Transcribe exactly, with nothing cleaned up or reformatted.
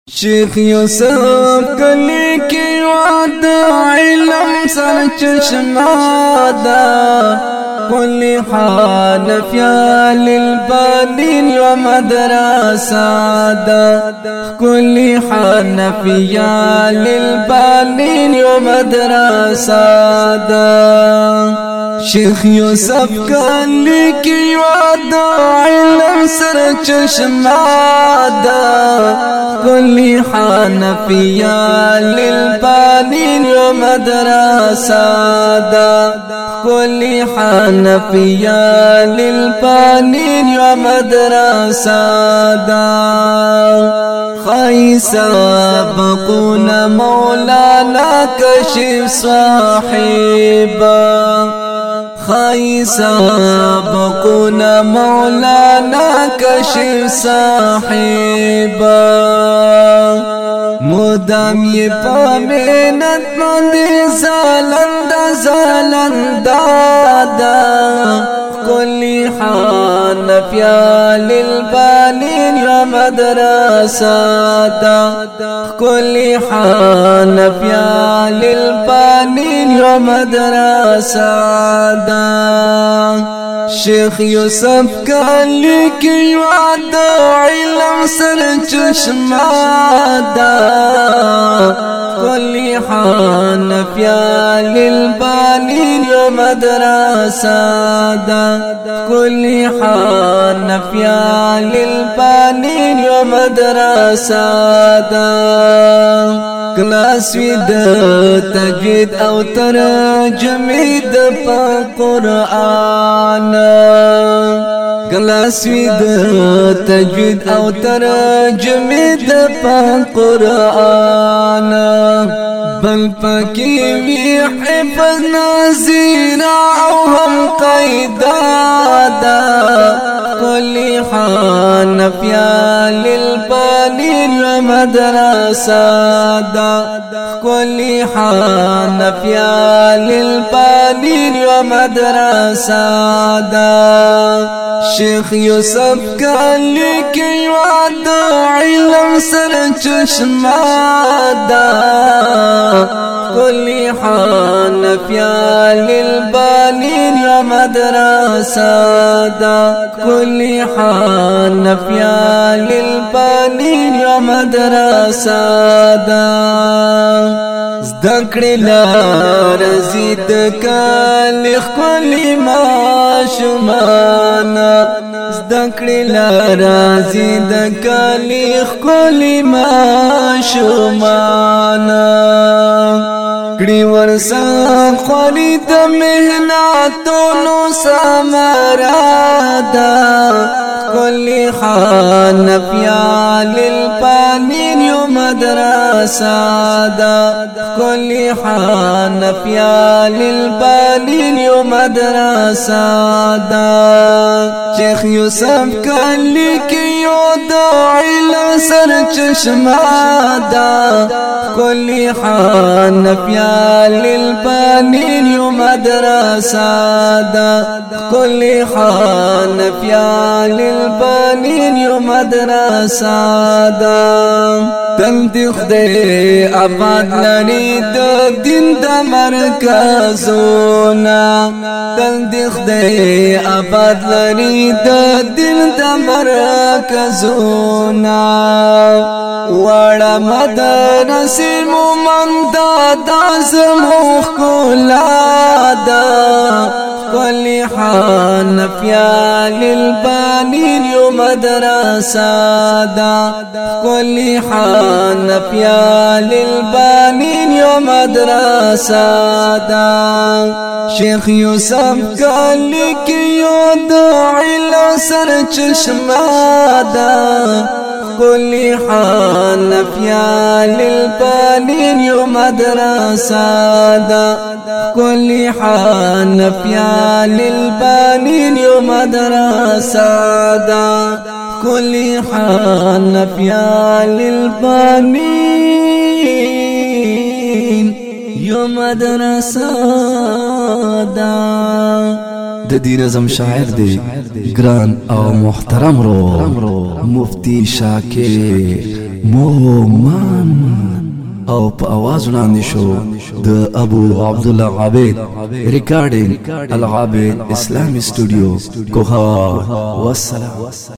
شیخ یوسف کلی کی وعد علم سر چشما دا کلی حنفیا للبنین و مدرسہ دا کلی حنفیا للبنین و مدرسہ دا شیخ یوسف کلی کی وعد علم سر چشما دا کلی حنفیا للبنین و مدرسہ دا کلی حنفیا للبنین و مدرسہ دا خیسا بقون مولانا کشف صاحبا خیسا بقون مولانا کشف صاحبا مدام یہ پامینت مندی زالندہ زالندہ دا کلی حنفیا للبنین و مدرسہ دا کلی حنفیا للبنین و مدرسہ دا شیخ یوسف کلی کی وعد علم سر چشما دا کلی حنفیا للبنین و مدرسہ دا کلی حنفیا للبنین و مدرسہ دا کلاس وی د تجوید او ترجمه د قرآن کلاس وی د تجوید او ترجمه د قرآن بل پکی وی حفظ نازینا او هم قیدا دا کلی حنفیا للبنین و مدرسہ دا کلی حنفیا للبنین و مدرسہ دا شیخ یوسف کلی کی وعد علم سر چشما دا کلی حنفیا للبنین و مدرسہ دا کلی حنفیا للبنین و مدرسہ دا زدکڑی لار زید کالخ کلی ماشمانا زدکڑی لار زید کالخ کلی ماشمانا کڑی ورسان خوالی دا مهناتونو سامرادا کلی حنفیا للبنین و مدرسہ دا کلی حنفیا للبنین و مدرسہ دا شیخ یوسف کلی کیو دا علم سر چشما دا کلی حنفیا للبنین و مدرسہ دا کلی حنفیا للبنین و مدرسہ دا تل دیخ دے آباد لری دا دین دا مرکزونا تل دیخ دے آباد لری دا دین دا مرکزونا وڑا مدرسی مومن دا دا زموخ کولا دا کلی حنفیا للبنین و مدرسہ دا کلی حنفیا للبنین و مدرسہ دا شیخ یوسف کلی کیو دا علم سر چشما دا کلی حنفیا للبنین و مدرسہ دا کلی حنفیا للبنین و مدرسہ دا کلی حنفیا للبنین و مدرسہ دا د دې نظم شاعر دی ګران او محترم رو مفتی شاکر مومن او په आवाज وړاندې شو د ابو عبد الله عابد ریکارډینګ العابد اسلامي سټوډیو کوه والسلام.